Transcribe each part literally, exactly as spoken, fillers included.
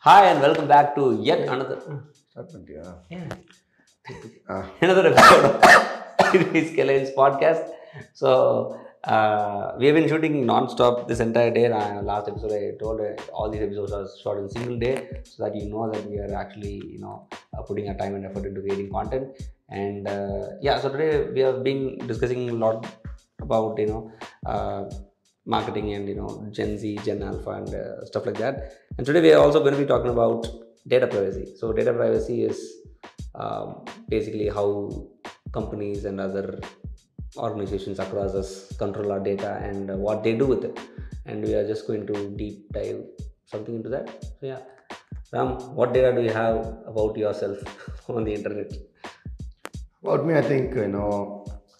Hi and welcome back to yet another Start பண்ணிட்டியா? yeah, ah, another episode of Chris Kellen's podcast. So uh, we have been shooting non-stop this entire day. And I, last episode I told uh, all these episodes are shot in single day, so that you know that we are actually you know uh, putting our time and effort into creating content. And uh, yeah, so today we have been discussing a lot about you know. Uh, marketing and you know Gen Z, Gen Alpha, and uh, stuff like that. And today we are also going to be talking about data privacy. So data privacy is um, basically how companies and other organizations across us control our data and uh, what they do with it. And we are just going to deep dive something into that. So yeah, Ram, what data do you have about yourself on the internet? About me, I think you know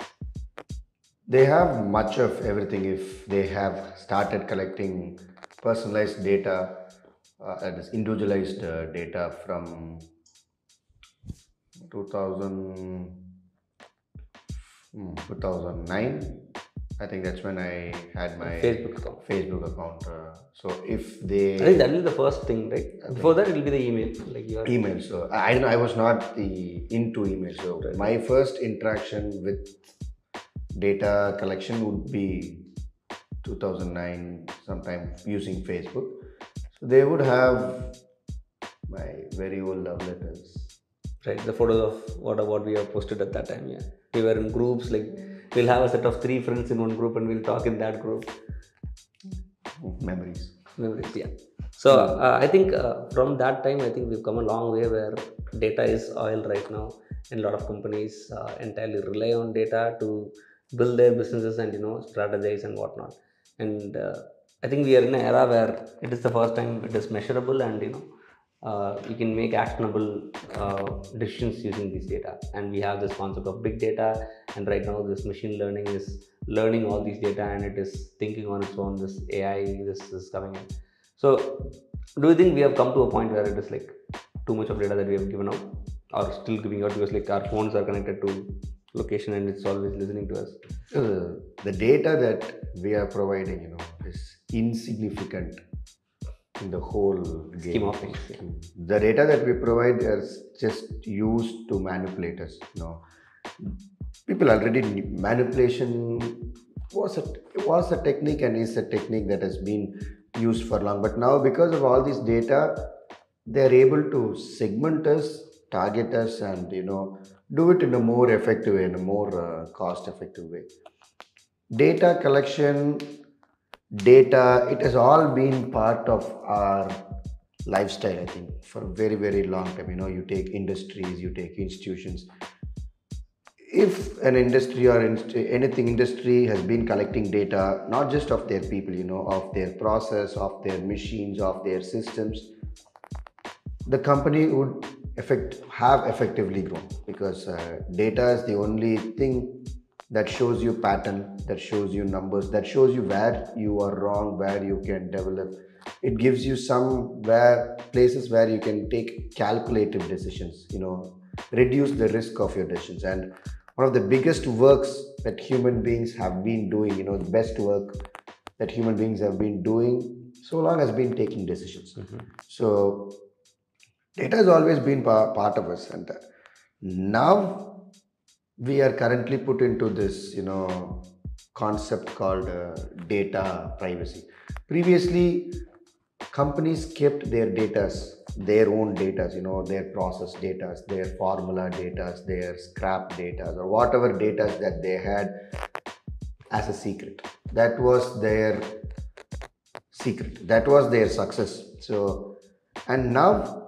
they have much of everything. If they have started collecting personalized data, uh, that is individualized uh, data from two thousand, hmm, two thousand nine. I think that's when I had my Facebook account. Facebook account. Uh, so if I they think that will be the first thing, right? Before that, it will be the email, like your email, so I I don't know. I was not the into email. So my first interaction with data collection would be two thousand nine, sometime using Facebook. So they would have my very old love letters. right, the photos of what what we have posted at that time. Yeah, we were in groups. Like we'll have a set of three friends in one group, and we'll talk in that group. Memories. Memories. Yeah. So uh, I think uh, from that time, I think we've come a long way where data is oil right now, and a lot of companies uh, entirely rely on data to build their businesses and you know strategize and whatnot. And uh, I think we are in an era where it is the first time it is measurable and you know uh, you can make actionable uh, decisions using this data. And we have this concept of big data, and right now this machine learning is learning all these data and it is thinking on its own. This A I, this is coming in. So, do you think we have come to a point where it is like too much of data that we have given out, or still giving out because like our phones are connected to location and it's always listening to us? Uh, the data that we are providing, you know, is insignificant in the whole game. Scheme of things. Yeah. The data that we provide is just used to manipulate us. You know, people already knew manipulation was a was a technique and is a technique that has been used for long. But now, because of all this data, they are able to segment us, target us, and you know, do it in a more effective way, in a more uh, cost-effective way. Data collection, data, it has all been part of our lifestyle, I think, for a very, very long time. You know, you take industries, you take institutions. If an industry or inst- anything industry has been collecting data, not just of their people, you know, of their process, of their machines, of their systems, the company would effect have effectively grown, because uh, data is the only thing that shows you pattern, that shows you numbers, that shows you where you are wrong, where you can develop. It gives you some where places where you can take calculated decisions, you know, reduce the risk of your decisions. And one of the biggest works that human beings have been doing, you know, the best work that human beings have been doing so long has been taking decisions. Mm-hmm. So data has always been pa- part of us, and uh, now we are currently put into this, you know, concept called uh, data privacy. Previously, companies kept their datas, their own datas, you know, their process datas, their formula datas, their scrap datas, or whatever datas that they had as a secret. That was their secret. That was their success. So, and now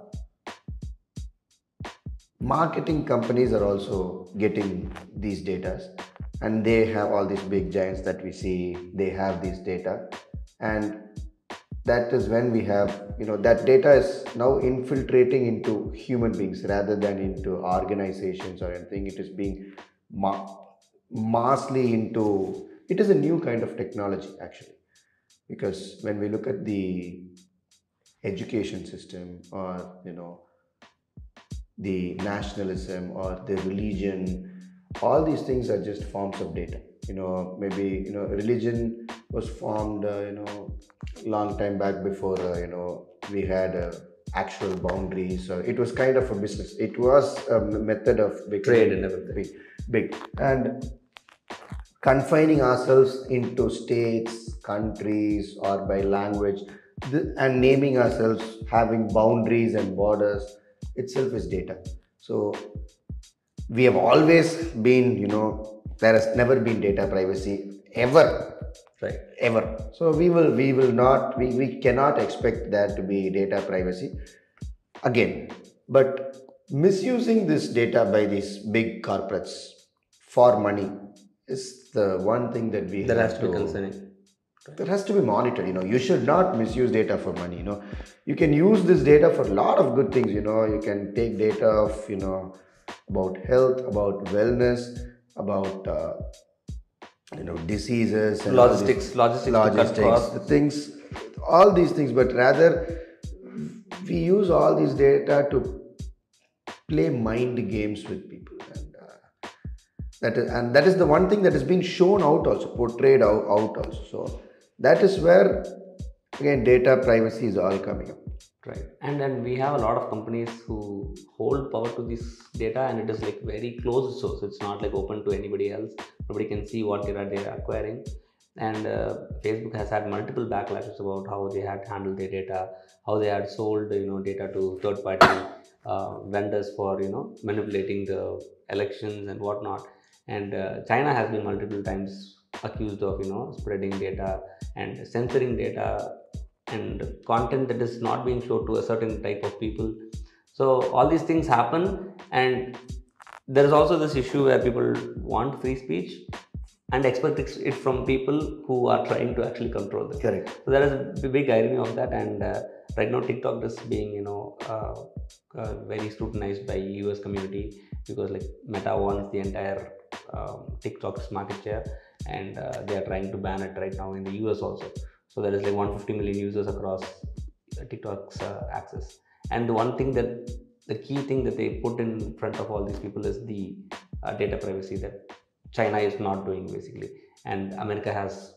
marketing companies are also getting these data, and they have all these big giants that we see, they have this data. And that is when we have, you know, that data is now infiltrating into human beings rather than into organizations or anything. It is being ma- massively into, it is a new kind of technology actually, because when we look at the education system, or you know, the nationalism or the religion, all these things are just forms of data. You know, maybe, you know, religion was formed, uh, you know, long time back before, uh, you know, we had uh, actual boundaries, or it was kind of a business. It was a method of Trade and everything. big, big, and confining ourselves into states, countries, or by language, th- and naming ourselves having boundaries and borders itself is data. So we have always been, you know, there has never been data privacy ever, Right. ever. So we will, we will not, we, we cannot expect there to be data privacy again. But misusing this data by these big corporates for money is the one thing that we That have has to be concerning. that has to be monitored. You know, you should not misuse data for money. You know, you can use this data for a lot of good things. You know, you can take data of, you know, about health, about wellness, about uh, you know, diseases and all these- Logistics, logistics, to cut logistics, costs. the things, all these things. But rather, we use all these data to play mind games with people, and uh, that is, and that is the one thing that has been shown out also, portrayed out, out also. So that is where again data privacy is all coming up. Right. And then we have a lot of companies who hold power to this data, and it is like very closed source. It's not like open to anybody else. Nobody can see what data they are acquiring. And uh, Facebook has had multiple backlashes about how they had handled their data, how they had sold, you know, data to third party uh, vendors for, you know, manipulating the elections and whatnot. And uh, China has been multiple times accused of, you know, spreading data and censoring data and content that is not being shown to a certain type of people. So all these things happen, and there is also this issue where people want free speech and expect it from people who are trying to actually control them. Correct. So there is a big irony of that, and uh, right now TikTok is being, you know, uh, uh, very scrutinized by U S community, because like Meta wants the entire um, TikTok's market share, and uh, they are trying to ban it right now in the U S also. So there is like one hundred fifty million users across TikTok's uh, access. And the one thing that, the key thing that they put in front of all these people is the uh, data privacy that China is not doing basically. And America has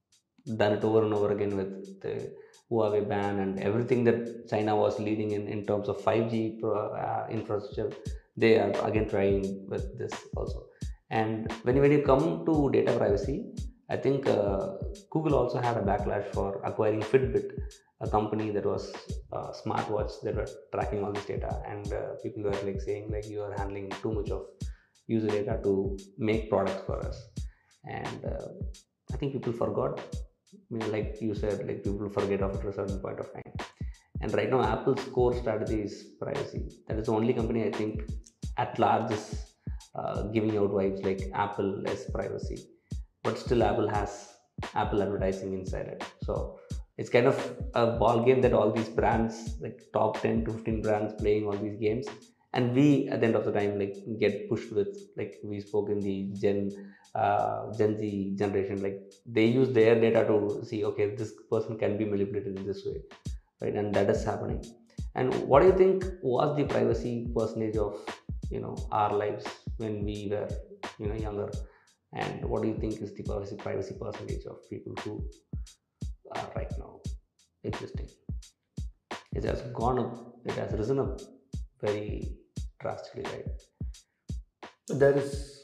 done it over and over again with the Huawei ban and everything that China was leading in in terms of five G pro, uh, infrastructure. They are again trying with this also. And when you, when you come to data privacy, I think uh, Google also had a backlash for acquiring Fitbit, a company that was uh, smartwatch that were tracking all this data, and uh, people were like saying like you are handling too much of user data to make products for us. And uh, I think people forgot. I mean, like you said, like people forget after a certain point of time. And right now, Apple's core strategy is privacy. That is the only company I think at large is uh, giving out vibes like Apple is privacy, but still Apple has Apple advertising inside it. So it's kind of a ball game that all these brands, like top ten to fifteen brands, playing all these games, and we at the end of the time like get pushed with, like we spoke in the Gen uh, Gen Z generation, like they use their data to see, okay, this person can be manipulated in this way, right? And that is happening. And what do you think was the privacy percentage of, you know, our lives when we were, you know, younger? And what do you think is the privacy privacy percentage of people who are right now existing? It has gone up, it has risen up very drastically, right? There is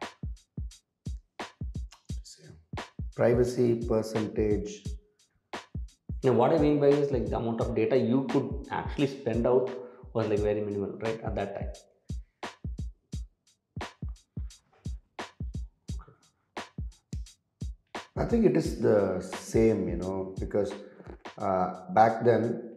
privacy percentage. Now, what I mean by is like the amount of data you could actually spend out was like very minimal, right, at that time. I think it is the same, you know, because uh, back then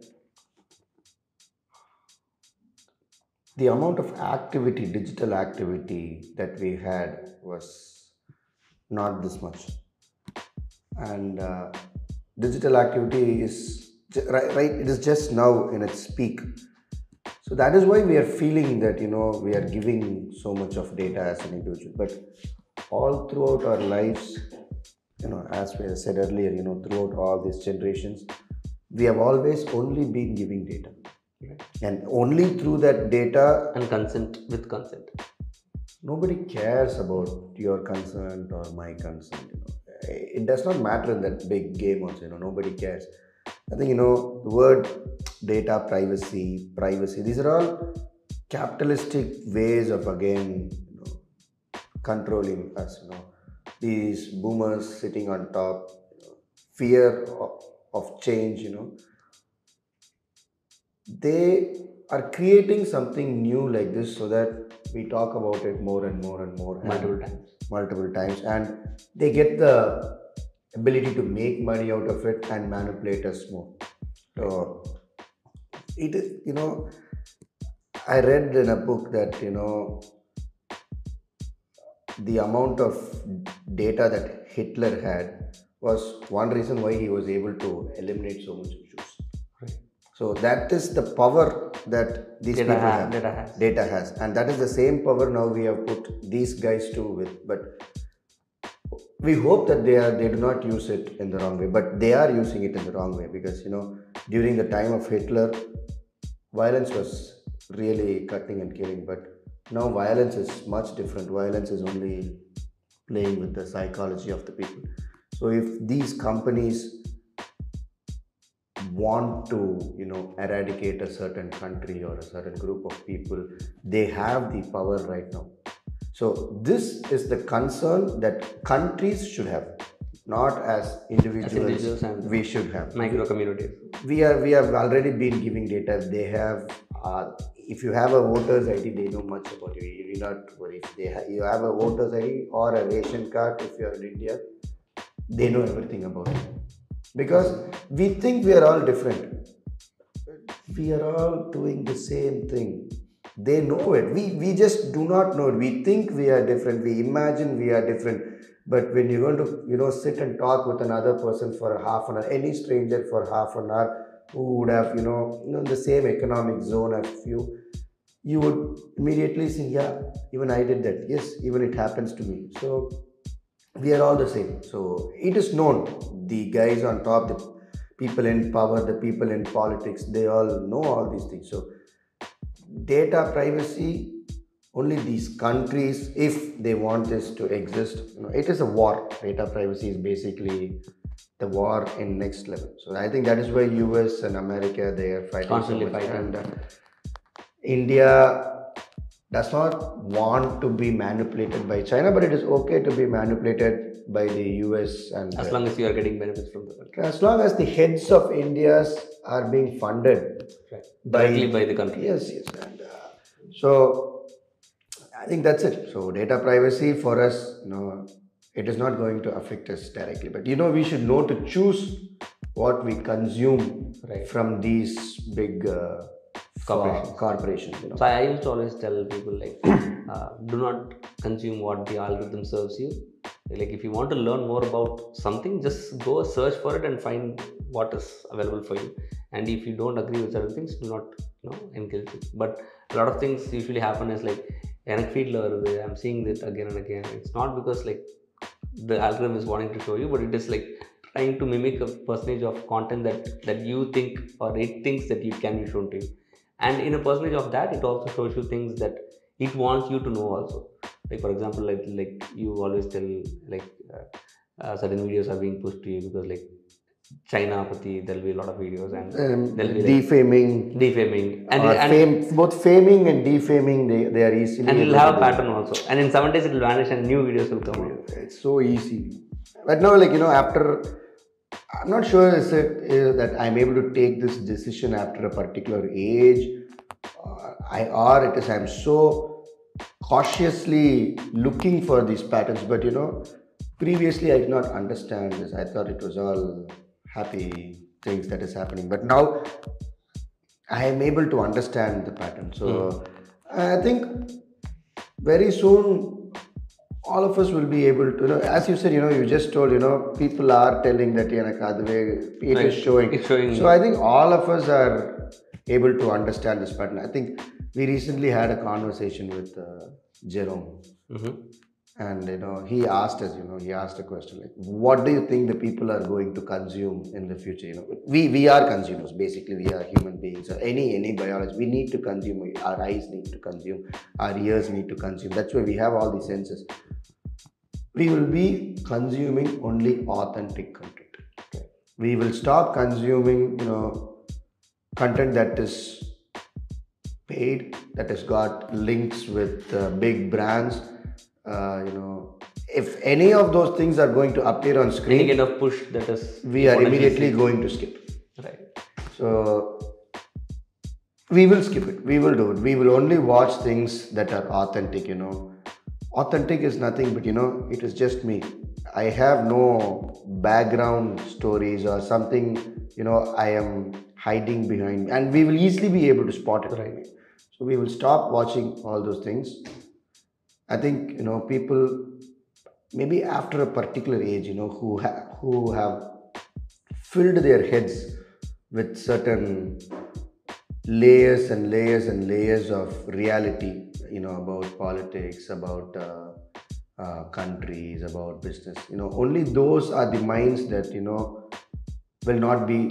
the amount of activity, digital activity that we had was not this much. And uh, digital activity is ju- right, right, it is just now in its peak. So that is why we are feeling that, you know, we are giving so much of data as an individual. But all throughout our lives, you know, as we said earlier, you know, throughout all these generations, we have always only been giving data. Right. And only through that data, And consent, with consent. nobody cares about your consent or my consent. You know, it does not matter in that big game also. You know, nobody cares. I think, you know, the word data privacy, privacy, these are all capitalistic ways of, again, you know, controlling us, you know. These boomers sitting on top, you know, fear of, of change, you know, they are creating something new like this so that we talk about it more and more and more and Multiple times. multiple times, and they get the ability to make money out of it and manipulate us more. So it is, you know, I read in a book that, you know, the amount of data that Hitler had was one reason why he was able to eliminate so much of Jews. Right. So that is the power that these Data people ha- have. data has. Data has, and that is the same power now we have put these guys to with. But we hope that they are they do not use it in the wrong way, but they are using it in the wrong way, because, you know, during the time of Hitler, violence was really cutting and killing, but now violence is much different. Violence is only playing with the psychology of the people. So if these companies want to, you know, eradicate a certain country or a certain group of people, they have the power right now. So this is the concern that countries should have, not as individuals, As individuals and we should have. Micro communities. We are we have already been giving data. They have, uh, if you have a voter's I D, they know much about you. You need not worry. If they ha- you have a voter's I D or a ration card, if you are in India, they know everything about you. Because we think we are all different. We are all doing the same thing. They know it. We we just do not know it. We think we are different. We imagine we are different. But when you're going to, you know, sit and talk with another person for half an hour, any stranger for half an hour who would have, you know, you know, the same economic zone as you, you would immediately say, yeah, even I did that. Yes, even it happens to me. So we are all the same. So it is known. The guys on top, the people in power, the people in politics, they all know all these things. So data privacy, only these countries, if they want this to exist, you know, it is a war. Data privacy is basically the war in next level. So I think that is why U S and America, they are fighting Constantly so much. fighting. And uh, India does not want to be manipulated by China, but it is okay to be manipulated by the U S and As uh, long as you are getting benefits from the country. as long as the heads of India's are being funded Right. by, Directly by the country. yes, yes, and uh, so I think that's it. So data privacy for us, you know, it is not going to affect us directly, but, you know, we should know to choose what we consume Right. from these big uh, Corporations. corporations. You know. So I used to always tell people like, uh, do not consume what the algorithm serves you. Like if you want to learn more about something, just go search for it and find what is available for you. And if you don't agree with certain things, do not, you know, engage it. But a lot of things usually happen is like, எனக்கு ஃபீல்டில் வருது, I'm seeing it again and again. It's not because like the algorithm is wanting to show you, but it is like trying to mimic a percentage of content that that you think or it thinks that it can be shown to you. And in a percentage of that, it also shows you things that it wants you to know also. Like for example, like like you always tell like uh, uh, certain videos are being pushed to you because like China pati, there'll be a lot of videos and Um, there'll be like defaming, defaming and, or and fame, both faming and defaming, they, they are easily and able it'll have to a do. pattern also. And in seven days it will vanish and new videos will come out. It's so easy. But now, like, you know, after, I'm not sure is it is that I'm able to take this decision after a particular age, uh, I or it is I'm so cautiously looking for these patterns. But, you know, previously I did not understand this. I thought it was all happy things that is happening. But now I am able to understand the pattern. So I think very soon all of us will be able to, you know, as you said, you know, you just told, you know, people are telling that, you know, it Right. is showing. It's showing. So I think all of us are able to understand this pattern. I think we recently had a conversation with uh, Jerome. Mm-hmm. And, you know, he asked us, you know, he asked a question like, what do you think the people are going to consume in the future? You know, we, we are consumers, basically, we are human beings. Or any, any biology, we need to consume, our eyes need to consume, our ears need to consume. That's why we have all these senses. We will be consuming only authentic content. Okay. We will stop consuming, you know, content that is paid, that has got links with uh, big brands. Uh, you know, if any of those things are going to appear on Any screen, kind of push that is we are potentially immediately seen. going to skip. Right. So we will skip it. We will do it. We will only watch things that are authentic. You know, authentic is nothing but, you know, it is just me. I have no background stories or something. You know, I am hiding behind, and we will easily be able to spot it. Right. So we will stop watching all those things. I think, you know, people maybe after a particular age, you know, who ha- who have filled their heads with certain layers and layers and layers of reality, you know, about politics, about uh, uh, countries, about business. You know, only those are the minds that, you know, will not be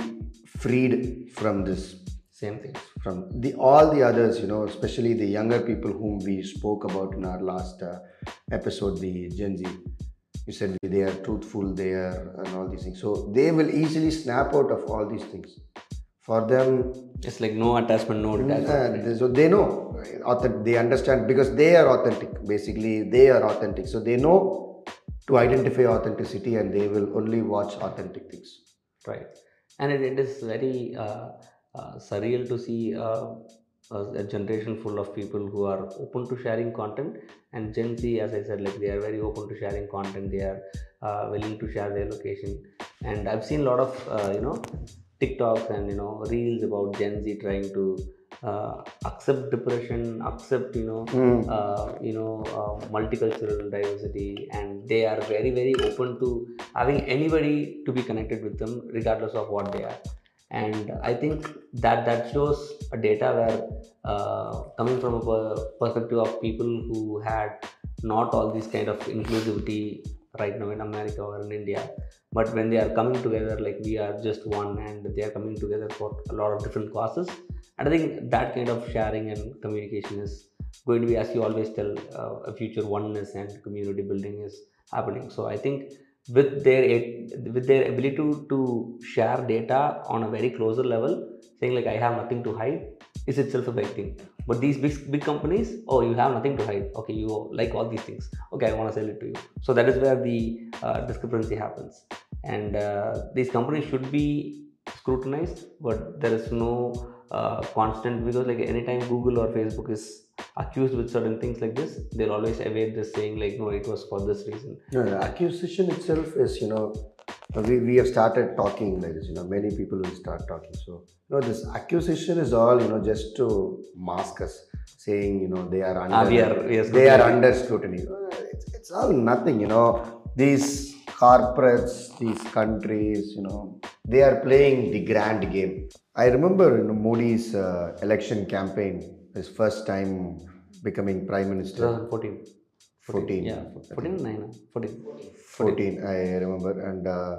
freed from this, Same thing. from the all the others, you know, especially the younger people whom we spoke about in our last uh, episode, the Gen Z. You said they are truthful, they are, and all these things. So they will easily snap out of all these things. For them, It's like no attachment, no detachment. uh, they- so they know, authentic, they understand because they are authentic. Basically, they are authentic. So they know to identify authenticity, and they will only watch authentic things. Right. And it, it is very uh, uh, surreal to see uh, a, a generation full of people who are open to sharing content. And Gen Z, as I said, like they are very open to sharing content. They are uh, willing to share their location. And I've seen a lot of, uh, you know, TikToks and, you know, reels about Gen Z trying to uh, accept depression, accept, you know, Mm. uh, you know, uh, multicultural diversity, and they are very, very open to having anybody to be connected with them, regardless of what they are. And I think that that shows a data where, uh, coming from a per- perspective of people who had not all this kind of inclusivity right now in America or in India, but when they are coming together, like we are just one, and they are coming together for a lot of different causes. And I think that kind of sharing and communication is going to be, as you always tell, uh, a future oneness and community building is happening. So I think with their with their ability to, to share data on a very closer level, saying like I have nothing to hide, is itself a big thing. But these big big companies, oh, you have nothing to hide. Okay, you like all these things. Okay, I want to sell it to you. So that is where the uh, discrepancy happens. And uh, these companies should be scrutinized, but there is no uh, constant, because like anytime Google or Facebook is accused with certain things like this, they'll always evade this, saying like no, it was for this reason. No, the accusation itself is, you know, we, we have started talking like this, you know, many people will start talking. So, you know, this accusation is all, you know, just to mask us, saying, you know, they are under, Ah, we are- we are they are scrutiny. under scrutiny. Uh, It's, it's all nothing, you know, these corporates, these countries, you know, they are playing the grand game. I remember, you know, Modi's uh, election campaign, his first time becoming prime minister. twenty fourteen. fourteen. Yeah, fourteen, nine, fourteen. fourteen, I remember, and uh,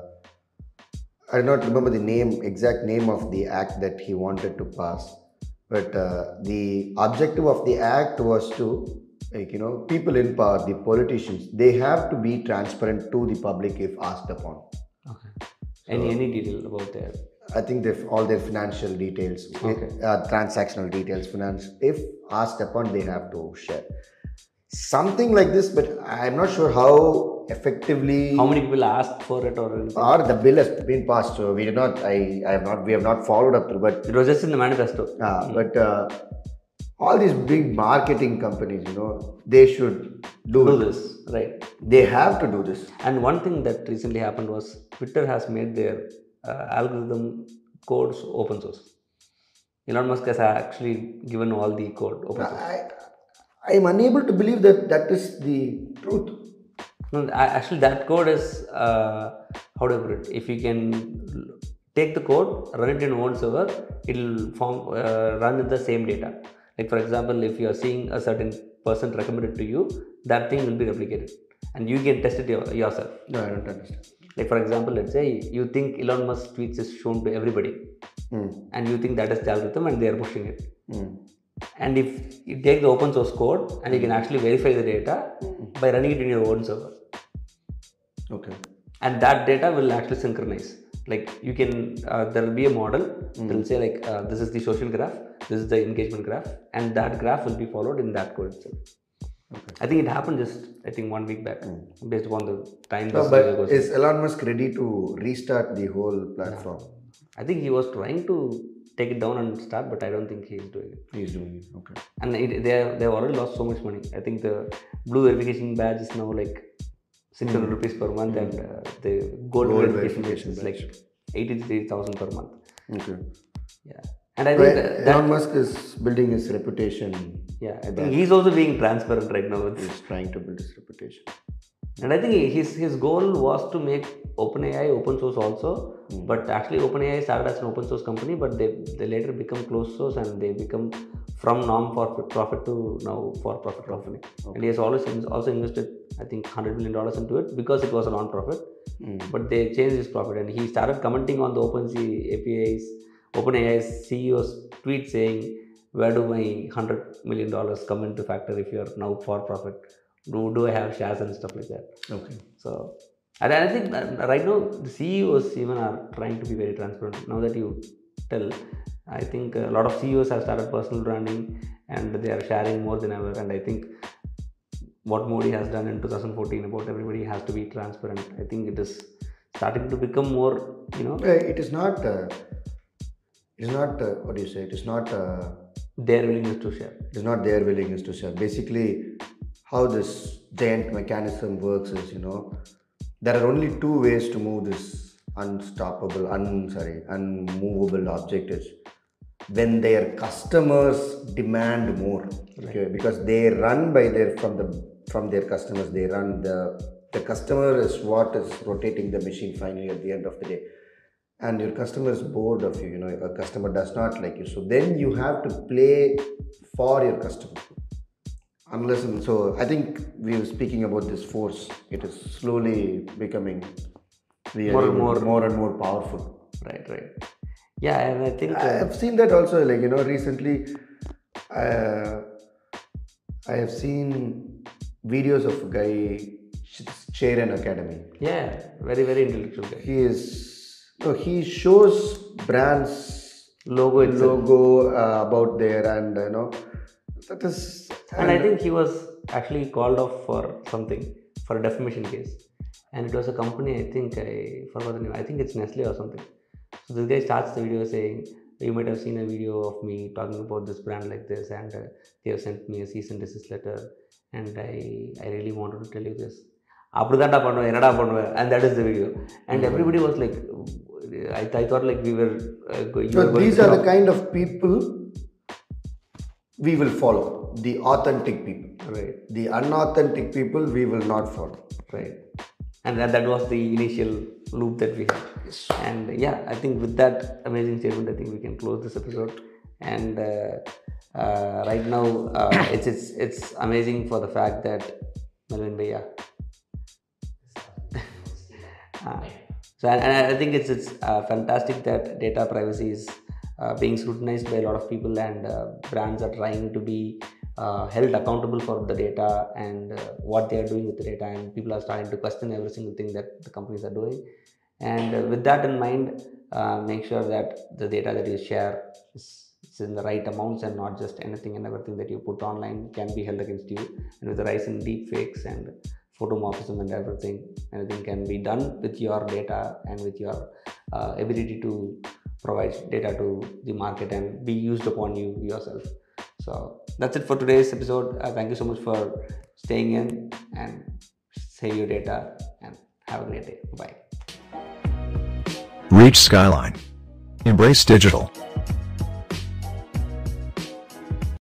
I do not remember the name, exact name of the act that he wanted to pass, but uh, the objective of the act was to, like, you know, people in power, the politicians, they have to be transparent to the public if asked upon. Okay. Any any detail about that? I think they've all their financial details, Okay. uh, transactional details, finance. If asked upon, they have to share something like this. But I'm not sure how effectively. How many people asked for it or anything? Or the bill has been passed, so we did not. I, I have not. We have not followed up through. But It was just in the manifesto. uh, but uh, all these big marketing companies, you know, they should do, Do it. this, right? They have to do this. And one thing that recently happened was Twitter has made their uh, algorithm codes open source. Elon Musk has actually given all the code open source. I, I am unable to believe that that is the truth. No, I- actually, that code is, uh, how do I put it? If you can take the code, run it in one server, it will form uh, run with the same data. Like for example, if you are seeing a certain person recommended to you, that thing will be replicated, and you can test it your, yourself. No, I don't understand. Like for example, let's say you think Elon Musk tweets is shown to everybody, Mm. and you think that is the algorithm, and they are pushing it. Mm. And if you take the open source code and you can actually verify the data by running it in your own server, Okay. and that data will actually synchronize. Like you can, uh, there will be a model. Mm. That will say like, uh, this is the social graph, this is the engagement graph, and that graph will be followed in that code itself. Okay. I think it happened just, I think one week back, Mm. based upon the time. No, this but video goes. is Elon Musk ready to restart the whole platform? I think he was trying to take it down and start, but I don't think he is doing it. He's doing it. Okay. And it, they have, they have already lost so much money. I think the blue verification badge is now like six hundred rupees per month, Mm. and uh, the gold, Gold verification, verification is badge. like eighty-three thousand per month. Okay. Yeah, and I think Right. that, that Elon Musk is building his reputation. yeah, I think he's also being transparent right now. With, He's trying to build his reputation. and I think his his goal was to make OpenAI open source also, Mm. but actually OpenAI started as an open source company, but they they later become closed source, and they become from non-profit to now for-profit company. Okay. And he has always also invested, I think, one hundred million dollars into it because it was a non-profit. Mm. But they changed his profit, and he started commenting on the OpenSea A P Is, OpenAI's C E O's tweet saying, "Where do my one hundred million dollars come into factor if you are now for-profit? Do, do I have shares and stuff like that?" Okay. So, and I think that right now the C E Os even are trying to be very transparent. Now that you tell, I think a lot of C E Os have started personal branding, and they are sharing more than ever. And I think what Modi has done in two thousand fourteen about everybody has to be transparent. I think it is starting to become more, you know, Uh, It is not. Uh, it is not. Uh, what do you say? It is not. Uh, their willingness to share. it is not their willingness to share. Basically, how this giant mechanism works is, you know, there are only two ways to move this unstoppable, un sorry, unmovable object is when their customers demand more. Okay, because they run by their from the from their customers. They run the the customer is what is rotating the machine finally at the end of the day. And your customer is bored of you, you know, a customer does not like you. So then you have to play for your customer. Unless, and so I think we were speaking about this force. It is slowly becoming really More and more. more and more powerful. Right, right. Yeah, and I think I uh, have seen that also. Like, you know, recently, uh, I have seen videos of a guy chair an academy. yeah, very very intellectual guy. He is no, he shows brands Logo itself. logo uh, about there, and you know that is. And I think he was actually called off for something, for a defamation case. And it was a company, I think, I forgot the name, I think it's Nestle or something. So this guy starts the video saying, you might have seen a video of me talking about this brand like this, and uh, they have sent me a cease and desist letter, and I, I really wanted to tell you this. அப்படிதான்டா பண்ணுவேன், என்னடா பண்ணுவேன், and that is the video. And everybody was like, I, I thought like we were uh, going. So these are the kind of people we will follow. The authentic people. Right. The unauthentic people we will not follow. Right. And that, that was the initial loop that we had. And yeah, I think with that amazing statement, I think we can close this episode. And uh, uh, right now, uh, it's it's it's amazing for the fact that Melvin Bhaiya. uh, so and, and I think it's it's uh, fantastic that data privacy is uh, being scrutinized by a lot of people, and uh, brands are trying to be Uh, held accountable for the data and uh, what they are doing with the data, and people are starting to question every single thing that the companies are doing. And uh, with that in mind, uh, make sure that the data that you share is, is in the right amounts, and not just anything and everything that you put online can be held against you. And with the rise in deep fakes and photomorphism and everything, anything can be done with your data and with your uh, ability to provide data to the market and be used upon you yourself. So that's it for today's episode. Uh, thank you so much for staying in, and save your data, and have a great day. Bye. Reach Skyline. Embrace digital.